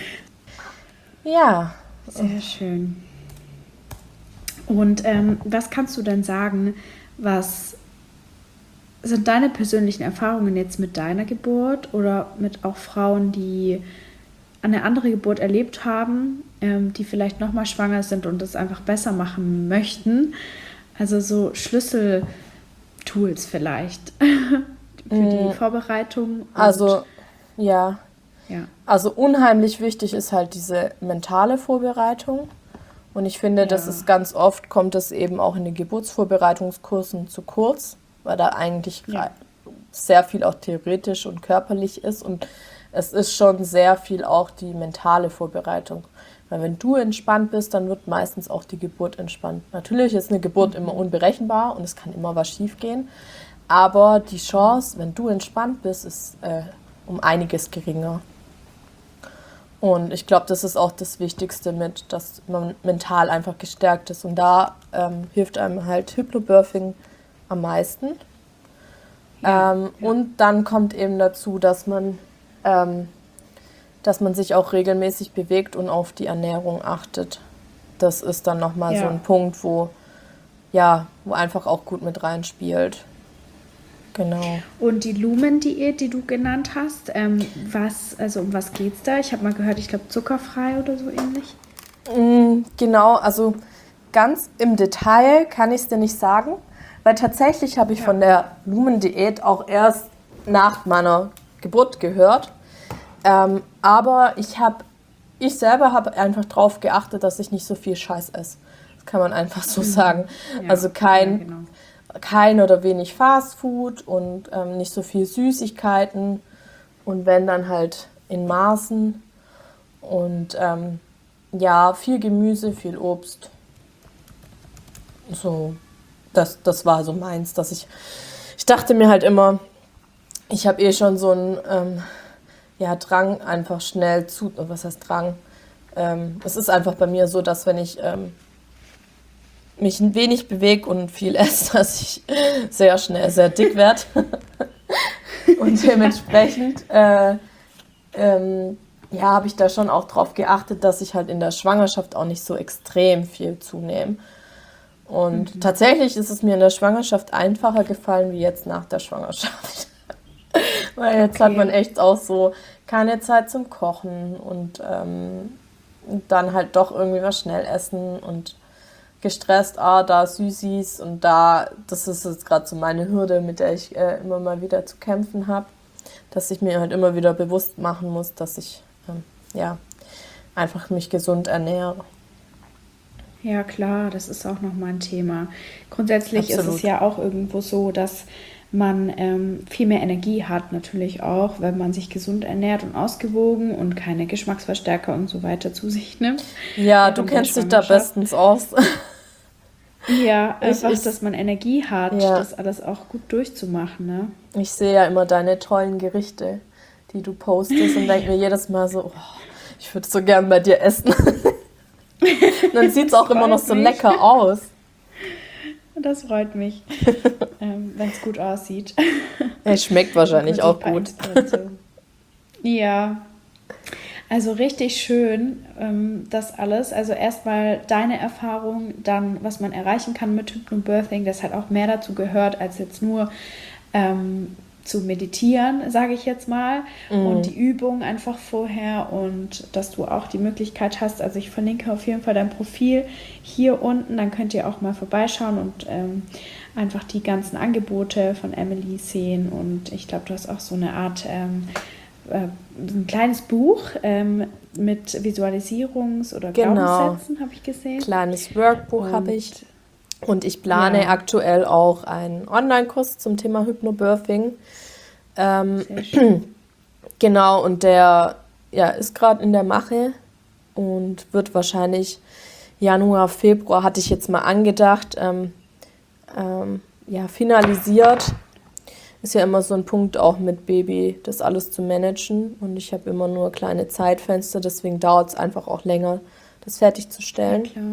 ja, Sehr schön. Und ähm, was kannst du denn sagen, was sind deine persönlichen Erfahrungen jetzt mit deiner Geburt oder mit auch Frauen, die eine andere Geburt erlebt haben, ähm, die vielleicht nochmal schwanger sind und das einfach besser machen möchten? Also so Schlüsseltools vielleicht für die Vorbereitung. Und, also ja, ja, also unheimlich wichtig ist halt diese mentale Vorbereitung. Und ich finde, das ja, ist ganz oft, kommt es eben auch in den Geburtsvorbereitungskursen zu kurz, weil da eigentlich ja, gra- sehr viel auch theoretisch und körperlich ist. Und es ist schon sehr viel auch die mentale Vorbereitung. Weil wenn du entspannt bist, dann wird meistens auch die Geburt entspannt. Natürlich ist eine Geburt immer unberechenbar und es kann immer was schiefgehen. Aber die Chance, wenn du entspannt bist, ist äh, um einiges geringer. Und ich glaube, das ist auch das Wichtigste mit, dass man mental einfach gestärkt ist. Und da ähm, hilft einem halt Hypnobirthing am meisten. ja, Ähm, ja, und dann kommt eben dazu, dass man, ähm, dass man sich auch regelmäßig bewegt und auf die Ernährung achtet. Das ist dann nochmal so ja. ein Punkt, wo, ja, wo einfach auch gut mit reinspielt. Genau. Und die Lumen-Diät, die du genannt hast, ähm, was, also um was geht's da? Ich habe mal gehört, ich glaube zuckerfrei oder so ähnlich. Mm, Genau, also ganz im Detail kann ich es dir nicht sagen, weil tatsächlich habe ich Ja. von der Lumen-Diät auch erst nach meiner Geburt gehört. Ähm, aber ich habe, ich selber habe einfach darauf geachtet, dass ich nicht so viel Scheiß esse. Das kann man einfach so sagen. Ja, Also ja, kein, genau. kein oder wenig Fastfood und ähm, nicht so viel Süßigkeiten und wenn dann halt in Maßen. Und ähm, ja, viel Gemüse, viel Obst. So, das, das war so meins, dass ich, ich dachte mir halt immer, ich habe eh schon so einen ähm, ja, Drang, einfach schnell zu, was heißt Drang? Ähm, es ist einfach bei mir so, dass wenn ich ähm, mich ein wenig bewege und viel esse, dass ich sehr schnell sehr dick werde. Und dementsprechend äh, ähm, ja, habe ich da schon auch drauf geachtet, dass ich halt in der Schwangerschaft auch nicht so extrem viel zunehme. Und mhm. tatsächlich ist es mir in der Schwangerschaft einfacher gefallen wie jetzt nach der Schwangerschaft. Weil jetzt okay. hat man echt auch so keine Zeit zum Kochen und ähm, dann halt doch irgendwie was schnell essen und gestresst, ah, da Süßis und da, das ist jetzt gerade so meine Hürde, mit der ich äh, immer mal wieder zu kämpfen habe, dass ich mir halt immer wieder bewusst machen muss, dass ich ähm, ja einfach mich gesund ernähre. Ja, klar, das ist auch nochmal ein Thema. Grundsätzlich Absolut. ist es ja auch irgendwo so, dass man ähm, viel mehr Energie hat, natürlich auch, wenn man sich gesund ernährt und ausgewogen und keine Geschmacksverstärker und so weiter zu sich nimmt. Ja, du kennst dich da bestens aus. Ja, Ich- einfach, ich- dass man Energie hat, Ja. das alles auch gut durchzumachen, ne? Ich sehe ja immer deine tollen Gerichte, die du postest und denke mir jedes Mal so, oh, ich würde so gern bei dir essen. Und dann sieht es auch immer noch so freut mich. lecker aus. Das freut mich, ähm, wenn es gut aussieht. Es schmeckt wahrscheinlich Dann auch kommt sich gut. ein paar Inspirationen. Ja, also richtig schön, ähm, das alles. Also erstmal deine Erfahrung, dann was man erreichen kann mit Hypnobirthing, das halt auch mehr dazu gehört, als jetzt nur ähm, zu meditieren, sage ich jetzt mal. Und die Übung einfach vorher und dass du auch die Möglichkeit hast, also ich verlinke auf jeden Fall dein Profil hier unten, dann könnt ihr auch mal vorbeischauen und ähm, einfach die ganzen Angebote von Emily sehen. Und ich glaube, du hast auch so eine Art ähm, äh, ein kleines Buch ähm, mit Visualisierungs- oder Genau. Glaubenssätzen, habe ich gesehen. Kleines Workbook Und- habe ich. Und ich plane Ja. aktuell auch einen Online-Kurs zum Thema Hypnobirthing. Ähm, Sehr schön. genau, und der ja, ist gerade in der Mache und wird wahrscheinlich Januar, Februar, hatte ich jetzt mal angedacht, ähm, ähm, ja, finalisiert. Ist ja immer so ein Punkt auch mit Baby, das alles zu managen. Und ich habe immer nur kleine Zeitfenster, deswegen dauert es einfach auch länger, das fertigzustellen. Klar.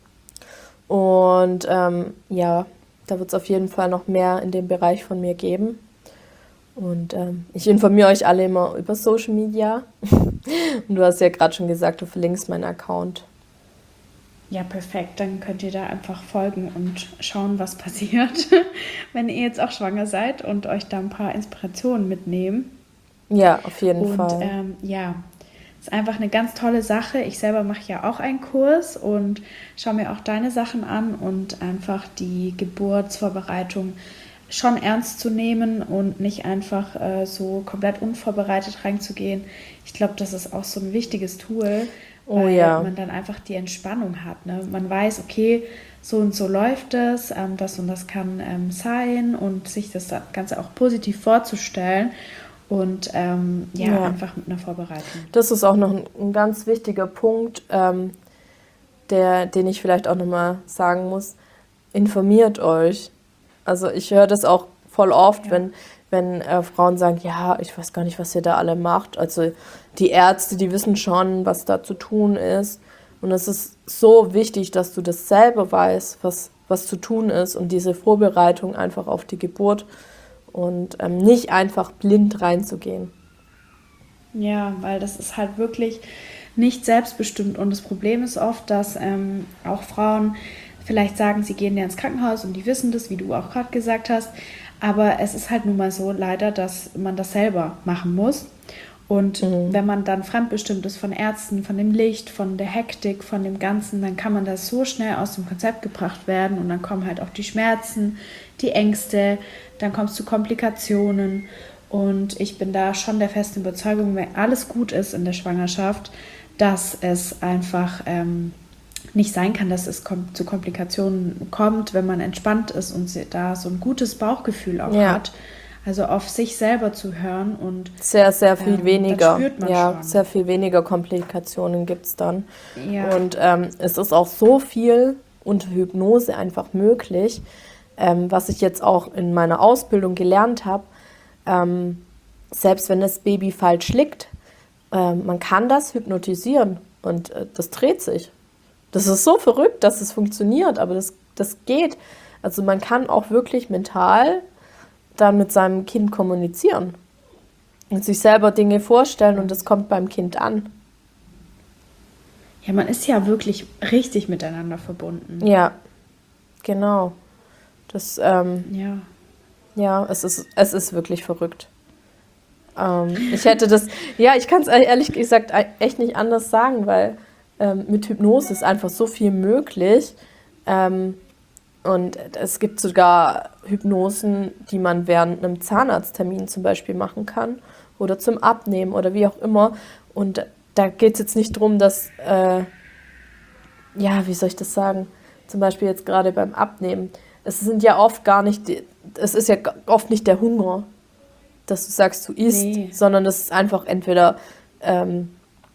Und ähm, ja, da wird es auf jeden Fall noch mehr in dem Bereich von mir geben. Und ähm, ich informiere euch alle immer über Social Media. Und du hast ja gerade schon gesagt, du verlinkst meinen Account. Ja, perfekt. Dann könnt ihr da einfach folgen und schauen, was passiert, wenn ihr jetzt auch schwanger seid und euch da ein paar Inspirationen mitnehmen. Ja, auf jeden Und Fall. ähm, ja, ist einfach eine ganz tolle Sache. Ich selber mache ja auch einen Kurs und schaue mir auch deine Sachen an und einfach die Geburtsvorbereitung schon ernst zu nehmen und nicht einfach äh, so komplett unvorbereitet reinzugehen. Ich glaube, das ist auch so ein wichtiges Tool, Oh weil ja. man dann einfach die Entspannung hat. Ne? Man weiß, okay, so und so läuft es, ähm, das und das kann ähm, sein und sich das Ganze auch positiv vorzustellen und ähm, ja, Ja. einfach mit einer Vorbereitung. Das ist auch noch ein, ein ganz wichtiger Punkt, ähm, der, den ich vielleicht auch nochmal sagen muss. Informiert euch. Also ich höre das auch voll oft, Ja. wenn, wenn äh, Frauen sagen, ja, ich weiß gar nicht, was ihr da alle macht. Also die Ärzte, die wissen schon, was da zu tun ist. Und es ist so wichtig, dass du das selber weißt, was, was zu tun ist und diese Vorbereitung einfach auf die Geburt und ähm, nicht einfach blind reinzugehen. Ja, weil das ist halt wirklich nicht selbstbestimmt. Und das Problem ist oft, dass ähm, auch Frauen vielleicht sagen, sie gehen ja ins Krankenhaus und die wissen das, wie du auch gerade gesagt hast. Aber es ist halt nun mal so leider, dass man das selber machen muss. Und wenn man dann fremdbestimmt ist von Ärzten, von dem Licht, von der Hektik, von dem Ganzen, dann kann man das so schnell aus dem Konzept gebracht werden und dann kommen halt auch die Schmerzen, die Ängste, dann kommt es zu Komplikationen. Und ich bin da schon der festen Überzeugung, wenn alles gut ist in der Schwangerschaft, dass es einfach ähm, nicht sein kann, dass es kom- zu Komplikationen kommt, wenn man entspannt ist und sie- da so ein gutes Bauchgefühl auch Ja. hat. Also auf sich selber zu hören und Sehr, sehr viel ähm, dann weniger. spürt man Ja, schon. sehr viel weniger Komplikationen gibt es dann. Ja, Und ähm, es ist auch so viel unter Hypnose einfach möglich, ähm, was ich jetzt auch in meiner Ausbildung gelernt habe. Ähm, selbst wenn das Baby falsch liegt, ähm, man kann das hypnotisieren und äh, das dreht sich. Das ist so verrückt, dass es funktioniert, aber das, das geht. Also man kann auch wirklich mental dann mit seinem Kind kommunizieren und sich selber Dinge vorstellen und das kommt beim Kind an. ja, man ist ja wirklich richtig miteinander verbunden. Ja, genau. Das, ähm, Ja. ja, es ist, es ist wirklich verrückt. Ähm, ich hätte das, ja, ich kann es ehrlich gesagt e- echt nicht anders sagen, weil ähm, mit Hypnose ist einfach so viel möglich. Ähm, und es gibt sogar Hypnosen, die man während einem Zahnarzttermin zum Beispiel machen kann oder zum Abnehmen oder wie auch immer. Und da geht es jetzt nicht darum, dass, äh, ja, wie soll ich das sagen? Zum Beispiel jetzt gerade beim Abnehmen. Es sind ja oft gar nicht, die, es ist ja g- oft nicht der Hunger, dass du sagst, du isst, Nee. sondern es ist einfach entweder, ähm,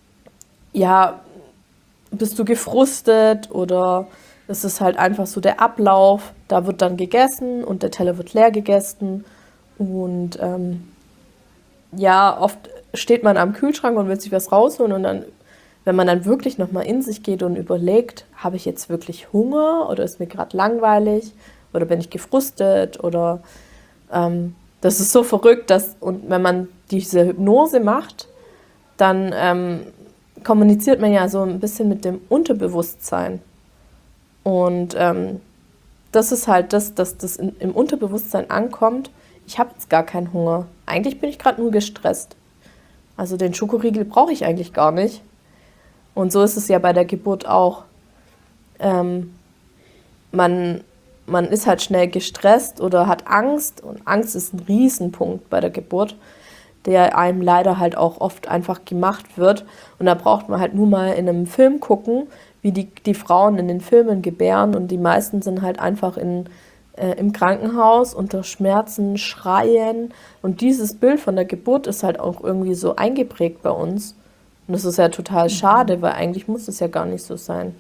ja, bist du gefrustet oder es ist halt einfach so der Ablauf. Da wird dann gegessen und der Teller wird leer gegessen. Und ähm, ja, oft steht man am Kühlschrank und will sich was rausholen und dann, wenn man dann wirklich nochmal in sich geht und überlegt, habe ich jetzt wirklich Hunger oder ist mir gerade langweilig oder bin ich gefrustet oder ähm, das ist so verrückt, dass und wenn man diese Hypnose macht, dann ähm, kommuniziert man ja so ein bisschen mit dem Unterbewusstsein. Und ähm, das ist halt das, dass das in, im Unterbewusstsein ankommt. Ich habe jetzt gar keinen Hunger. Eigentlich bin ich gerade nur gestresst. Also den Schokoriegel brauche ich eigentlich gar nicht. Und so ist es ja bei der Geburt auch. Ähm, man, man ist halt schnell gestresst oder hat Angst. Und Angst ist ein Riesenpunkt bei der Geburt, der einem leider halt auch oft einfach gemacht wird. Und da braucht man halt nur mal in einem Film gucken, wie die, die Frauen in den Filmen gebären. Und die meisten sind halt einfach in, äh, im Krankenhaus unter Schmerzen, schreien. Und dieses Bild von der Geburt ist halt auch irgendwie so eingeprägt bei uns. Und das ist ja total schade, weil eigentlich muss es ja gar nicht so sein.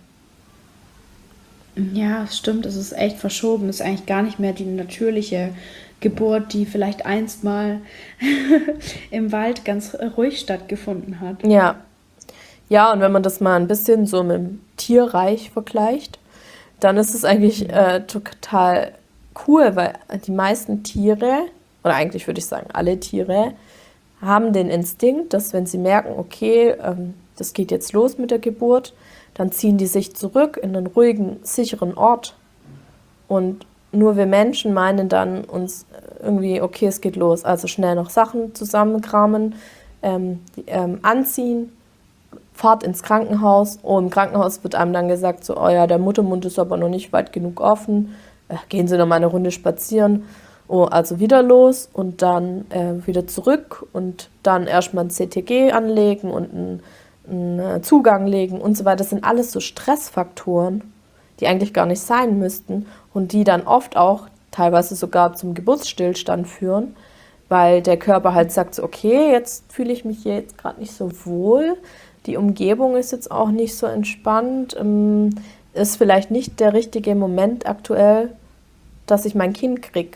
Ja, stimmt, es ist echt verschoben. Es ist eigentlich gar nicht mehr die natürliche Geburt, die vielleicht einst mal im Wald ganz ruhig stattgefunden hat. Ja. Ja, und wenn man das mal ein bisschen so mit dem Tierreich vergleicht, dann ist es eigentlich äh, total cool, weil die meisten Tiere, oder eigentlich würde ich sagen alle Tiere, haben den Instinkt, dass wenn sie merken, okay, ähm, das geht jetzt los mit der Geburt, dann ziehen die sich zurück in einen ruhigen, sicheren Ort. Und nur wir Menschen meinen dann uns irgendwie, okay, es geht los. Also schnell noch Sachen zusammenkramen, ähm, die, ähm, anziehen, Fahrt ins Krankenhaus. Oh, im Krankenhaus wird einem dann gesagt, so, oh ja, der Muttermund ist aber noch nicht weit genug offen. Äh, gehen Sie noch mal eine Runde spazieren. Oh, also wieder los und dann äh, wieder zurück und dann erstmal ein C T G anlegen und einen, einen Zugang legen und so weiter. Das sind alles so Stressfaktoren, die eigentlich gar nicht sein müssten und die dann oft auch teilweise sogar zum Geburtsstillstand führen, weil der Körper halt sagt, so, okay, jetzt fühle ich mich hier jetzt gerade nicht so wohl, die Umgebung ist jetzt auch nicht so entspannt, ähm, ist vielleicht nicht der richtige Moment aktuell, dass ich mein Kind kriege.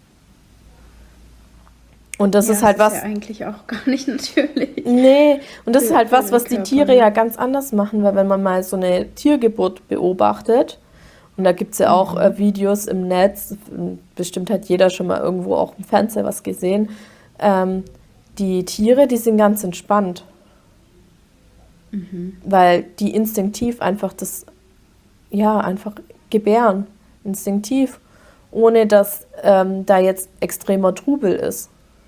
Und das Ja, ist halt das ist was, ja eigentlich auch gar nicht natürlich. nee, und das ist Für- halt für was, den was die Körper, Tiere ne? ja ganz anders machen, weil wenn man mal so eine Tiergeburt beobachtet, und da gibt es ja auch äh, Videos im Netz, bestimmt hat jeder schon mal irgendwo auch im Fernseher was gesehen, ähm, die Tiere, die sind ganz entspannt, weil die instinktiv einfach das, ja, einfach gebären, instinktiv, ohne dass ähm, da jetzt extremer Trubel ist.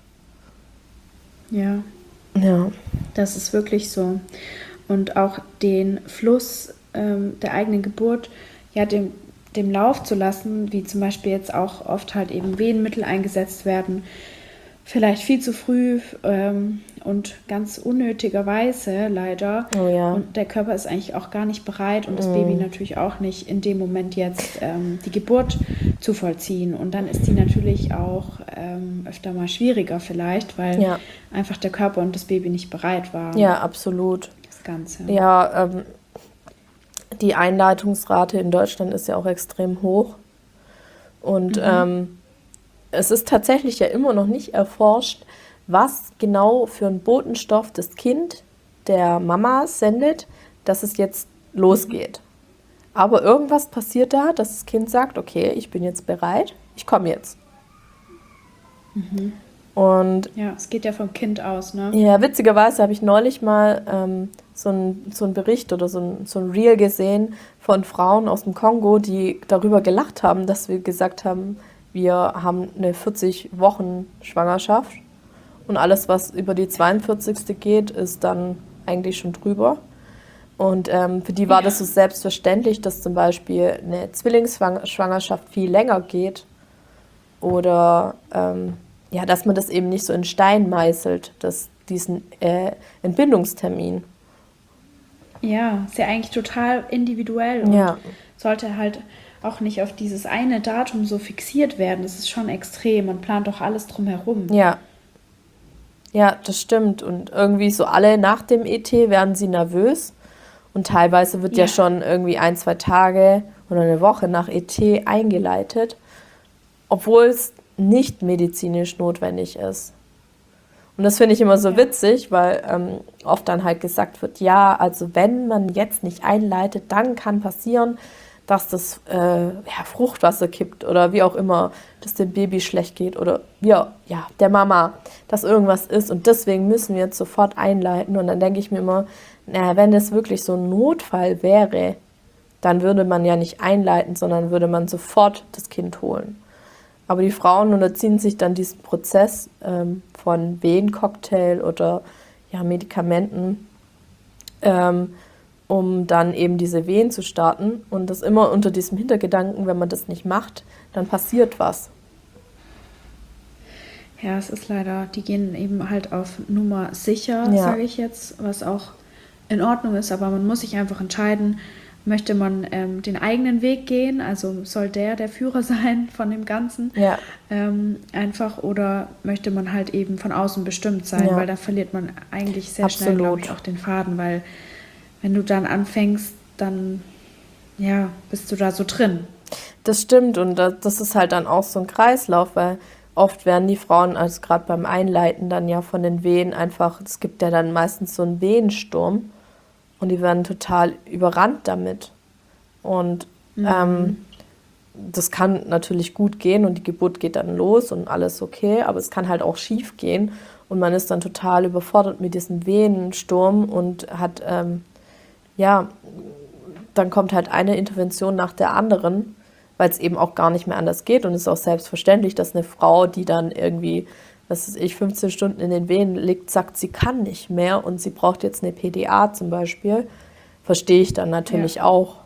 Ja, Ja. das ist wirklich so. Und auch den Fluss ähm, der eigenen Geburt, ja, dem, dem Lauf zu lassen, wie zum Beispiel jetzt auch oft halt eben Wehenmittel eingesetzt werden, vielleicht viel zu früh ähm, und ganz unnötigerweise leider. Oh ja. Und der Körper ist eigentlich auch gar nicht bereit und das Baby natürlich auch nicht in dem Moment jetzt ähm, die Geburt zu vollziehen. Und dann ist die natürlich auch ähm, öfter mal schwieriger vielleicht, weil Ja. einfach der Körper und das Baby nicht bereit waren. Ja, absolut. Das Ganze. Ja, ähm, die Einleitungsrate in Deutschland ist ja auch extrem hoch. Und ähm, es ist tatsächlich ja immer noch nicht erforscht, was genau für einen Botenstoff das Kind der Mama sendet, dass es jetzt losgeht. Aber irgendwas passiert da, dass das Kind sagt, okay, ich bin jetzt bereit, ich komme jetzt. Und Ja, es geht ja vom Kind aus, ne? ja, witzigerweise habe ich neulich mal ähm, so einen so einen Bericht oder so ein, so ein Reel gesehen von Frauen aus dem Kongo, die darüber gelacht haben, dass wir gesagt haben, wir haben eine vierzig Wochen Schwangerschaft und alles, was über die zweiundvierzigste geht, ist dann eigentlich schon drüber. Und ähm, für die war das so selbstverständlich, dass zum Beispiel eine Zwillingsschwangerschaft viel länger geht oder ähm, ja, dass man das eben nicht so in Stein meißelt, dass diesen äh, Entbindungstermin. Ja, ist ja eigentlich total individuell und Ja. sollte halt auch nicht auf dieses eine Datum so fixiert werden. Das ist schon extrem. Man plant doch alles drumherum. Ja. Ja, das stimmt. Und irgendwie so alle nach dem E T werden sie nervös. Und teilweise wird ja, Ja. schon irgendwie ein, zwei Tage oder eine Woche nach E T eingeleitet, obwohl es nicht medizinisch notwendig ist. Und das finde ich immer so Ja. witzig, weil ähm, oft dann halt gesagt wird, ja, also wenn man jetzt nicht einleitet, dann kann passieren, dass das äh, ja, Fruchtwasser kippt oder wie auch immer, dass dem Baby schlecht geht oder wie auch, ja, der Mama, dass irgendwas ist und deswegen müssen wir jetzt sofort einleiten. Und dann denke ich mir immer, naja, wenn das wirklich so ein Notfall wäre, dann würde man ja nicht einleiten, sondern würde man sofort das Kind holen. Aber die Frauen unterziehen sich dann diesem Prozess ähm, von Wehencocktail oder ja, Medikamenten, ähm, um dann eben diese Wehen zu starten. Und das immer unter diesem Hintergedanken, wenn man das nicht macht, dann passiert was. Ja, es ist leider, die gehen eben halt auf Nummer sicher, Ja. sage ich jetzt, was auch in Ordnung ist, aber man muss sich einfach entscheiden, möchte man ähm, den eigenen Weg gehen, also soll der der Führer sein von dem Ganzen, Ja. ähm, einfach, oder möchte man halt eben von außen bestimmt sein, Ja. weil da verliert man eigentlich sehr schnell, Absolut. glaube ich, auch den Faden, weil wenn du dann anfängst, dann ja, bist du da so drin. Das stimmt und da- das ist halt dann auch so ein Kreislauf, weil oft werden die Frauen, also gerade beim Einleiten, dann ja von den Wehen einfach, es gibt ja dann meistens so einen Wehensturm und die werden total überrannt damit. Und ähm, das kann natürlich gut gehen und die Geburt geht dann los und alles okay, aber es kann halt auch schief gehen und man ist dann total überfordert mit diesem Wehensturm und hat, ähm, ja, dann kommt halt eine Intervention nach der anderen, weil es eben auch gar nicht mehr anders geht. Und es ist auch selbstverständlich, dass eine Frau, die dann irgendwie, was weiß ich, fünfzehn Stunden in den Wehen liegt, sagt, sie kann nicht mehr und sie braucht jetzt eine P D A zum Beispiel. Verstehe ich dann natürlich Ja. auch.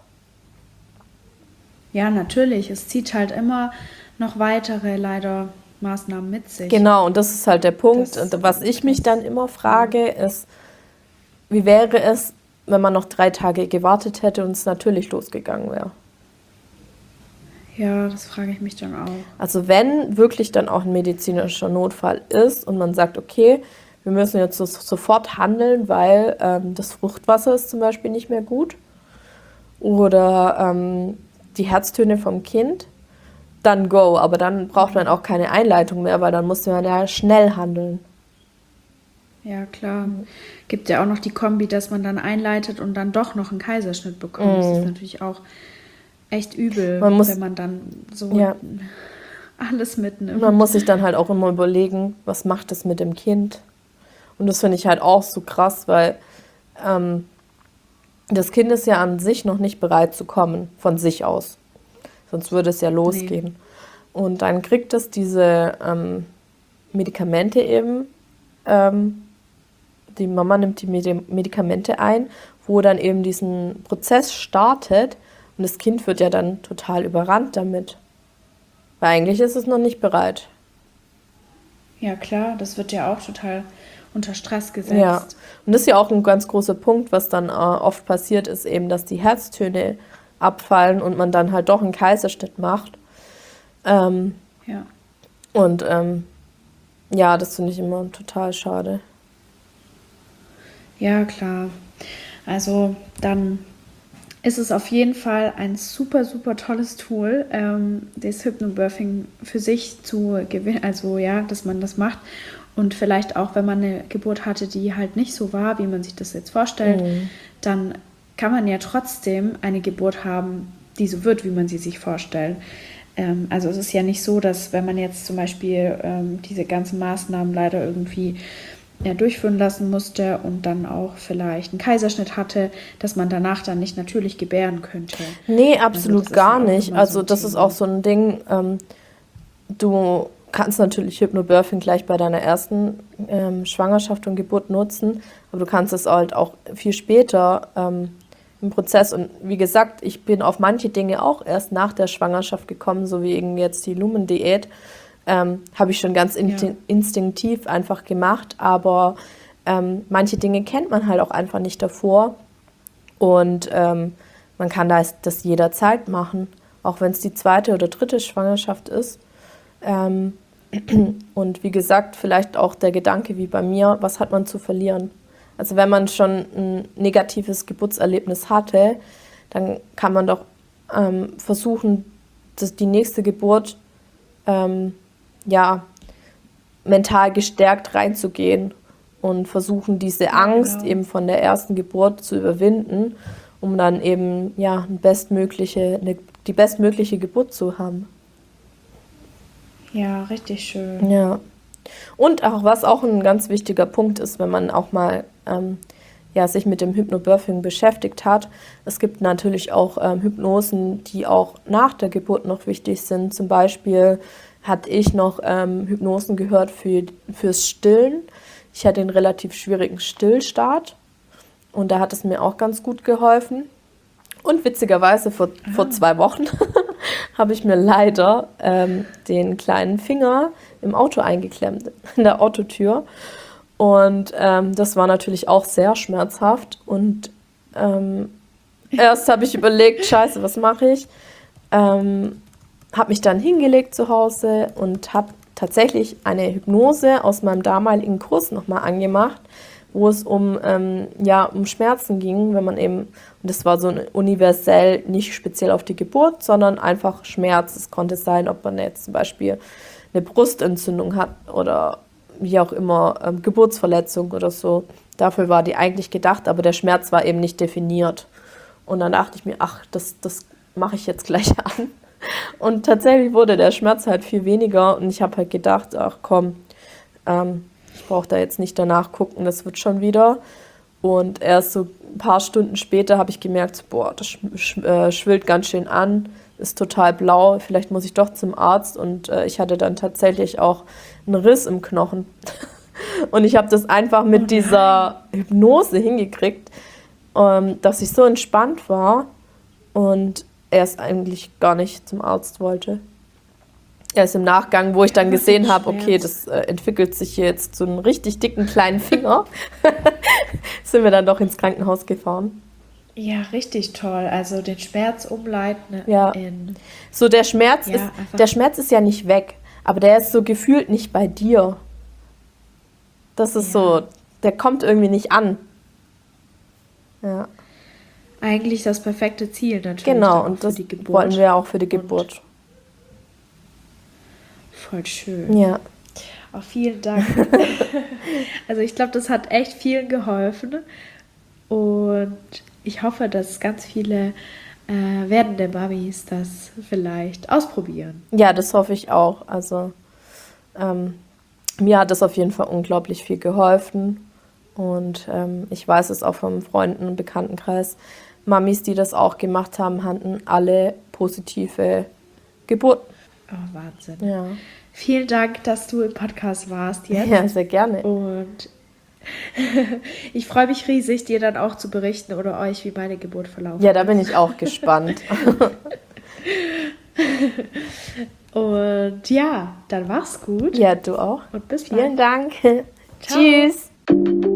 Ja, natürlich, es zieht halt immer noch weitere, leider, Maßnahmen mit sich. Genau, und das ist halt der Punkt. Das- und was ich mich dann immer frage, ist, wie wäre es, wenn man noch drei Tage gewartet hätte und es natürlich losgegangen wäre? Ja, das frage ich mich dann auch. Also wenn wirklich dann auch ein medizinischer Notfall ist und man sagt, okay, wir müssen jetzt so, sofort handeln, weil ähm, das Fruchtwasser ist zum Beispiel nicht mehr gut oder ähm, die Herztöne vom Kind, dann go. Aber dann braucht man auch keine Einleitung mehr, weil dann muss man ja schnell handeln. Ja, klar. Gibt ja auch noch die Kombi, dass man dann einleitet und dann doch noch einen Kaiserschnitt bekommt. Das ist natürlich auch echt übel, Man muss- wenn man dann so Ja. alles mitnimmt. Man muss sich dann halt auch immer überlegen, was macht das mit dem Kind? Und das finde ich halt auch so krass, weil ähm, das Kind ist ja an sich noch nicht bereit zu kommen, von sich aus. Sonst würde es ja losgehen. Und dann kriegt es diese ähm, Medikamente eben, ähm, die Mama nimmt die Medi- Medikamente ein, wo dann eben diesen Prozess startet und das Kind wird ja dann total überrannt damit. Weil eigentlich ist es noch nicht bereit. Ja, klar, das wird ja auch total unter Stress gesetzt. Ja, und das ist ja auch ein ganz großer Punkt, was dann äh, oft passiert, ist eben, dass die Herztöne abfallen und man dann halt doch einen Kaiserschnitt macht. Ähm, Ja. und ähm, ja, das finde ich immer total schade. Ja, klar. Also dann ist es auf jeden Fall ein super, super tolles Tool, ähm, das Hypnobirthing für sich zu gewinnen, also ja, dass man das macht und vielleicht auch, wenn man eine Geburt hatte, die halt nicht so war, wie man sich das jetzt vorstellt, Mhm. dann kann man ja trotzdem eine Geburt haben, die so wird, wie man sie sich vorstellt. Ähm, also es ist ja nicht so, dass wenn man jetzt zum Beispiel ähm, diese ganzen Maßnahmen leider irgendwie ja, durchführen lassen musste und dann auch vielleicht einen Kaiserschnitt hatte, dass man danach dann nicht natürlich gebären könnte. Nee, Also absolut das ist gar ja auch nicht. immer so Also ein das ist Thema. auch so ein Ding, ähm, du kannst natürlich Hypnobirthing gleich bei deiner ersten ähm, Schwangerschaft und Geburt nutzen, aber du kannst es halt auch viel später ähm, im Prozess. Und wie gesagt, ich bin auf manche Dinge auch erst nach der Schwangerschaft gekommen, so wie eben jetzt die Lumen-Diät, ähm, habe ich schon ganz insti- Ja. instinktiv einfach gemacht, aber ähm, manche Dinge kennt man halt auch einfach nicht davor. Und ähm, man kann das, das jederzeit machen, auch wenn es die zweite oder dritte Schwangerschaft ist. Ähm, und wie gesagt, vielleicht auch der Gedanke wie bei mir, was hat man zu verlieren? Also wenn man schon ein negatives Geburtserlebnis hatte, dann kann man doch ähm, versuchen, dass die nächste Geburt ähm, ja, mental gestärkt reinzugehen und versuchen, diese Ja, Angst genau. eben von der ersten Geburt zu überwinden, um dann eben ja, eine bestmögliche, eine, die bestmögliche Geburt zu haben. Ja, richtig schön. Ja. Und auch was auch ein ganz wichtiger Punkt ist, wenn man auch mal ähm, ja, sich mit dem Hypnobirthing beschäftigt hat. Es gibt natürlich auch ähm, Hypnosen, die auch nach der Geburt noch wichtig sind. Zum Beispiel hatte ich noch ähm, Hypnosen gehört für, fürs Stillen. Ich hatte einen relativ schwierigen Stillstart und da hat es mir auch ganz gut geholfen. Und witzigerweise vor, vor zwei Wochen habe ich mir leider ähm, den kleinen Finger im Auto eingeklemmt, in der Autotür. Und ähm, das war natürlich auch sehr schmerzhaft. Und ähm, erst habe ich überlegt, scheiße, was mache ich? Ähm, habe mich dann hingelegt zu Hause und habe tatsächlich eine Hypnose aus meinem damaligen Kurs nochmal angemacht, wo es um, ähm, ja, um Schmerzen ging, wenn man eben, und das war so universell, nicht speziell auf die Geburt, sondern einfach Schmerz. Es konnte sein, ob man jetzt zum Beispiel eine Brustentzündung hat oder wie auch immer, ähm, Geburtsverletzung oder so. Dafür war die eigentlich gedacht, aber der Schmerz war eben nicht definiert. Und dann dachte ich mir, ach, das, das mache ich jetzt gleich an. Und tatsächlich wurde der Schmerz halt viel weniger und ich habe halt gedacht, ach komm, ähm, ich brauche da jetzt nicht danach gucken, das wird schon wieder. Und erst so ein paar Stunden später habe ich gemerkt, boah, das sch- äh, schwillt ganz schön an, ist total blau, vielleicht muss ich doch zum Arzt. Und äh, ich hatte dann tatsächlich auch einen Riss im Knochen. Und ich habe das einfach mit Oh dieser Hypnose hingekriegt, ähm, dass ich so entspannt war und erst eigentlich gar nicht zum Arzt wollte. Erst im Nachgang, wo ich dann Was gesehen ein habe, okay, Schmerz. das äh, entwickelt sich hier jetzt zu einem richtig dicken kleinen Finger, sind wir dann doch ins Krankenhaus gefahren. Ja, richtig toll. Also den Schmerz umleiten Ja. in. So, der Schmerz Ja, ist, einfach- der Schmerz ist ja nicht weg, aber der ist so gefühlt nicht bei dir. Das ist Ja. so, der kommt irgendwie nicht an. Ja, Eigentlich das perfekte Ziel natürlich. genau, dann auch und für das die Geburt. wollten wir auch für die Geburt. Voll schön. Ja, Oh, vielen Dank. Also ich glaube, das hat echt vielen geholfen. Und ich hoffe, dass ganz viele äh, werdende Mamis das vielleicht ausprobieren. ja, das hoffe ich auch. Also ähm, mir hat das auf jeden Fall unglaublich viel geholfen. Und ähm, ich weiß es auch vom Freunden- und Bekanntenkreis. Mamis, die das auch gemacht haben, hatten alle positive Geburten. Oh, Wahnsinn. Ja, Vielen Dank, dass du im Podcast warst jetzt. ja, sehr gerne. Und ich freue mich riesig, dir dann auch zu berichten oder euch, wie meine Geburt verlaufen Ja, da bin ich auch gespannt. Und ja, dann mach's gut Ja, du auch. und bis Vielen bald. Dank. Tschüss. Tschüss.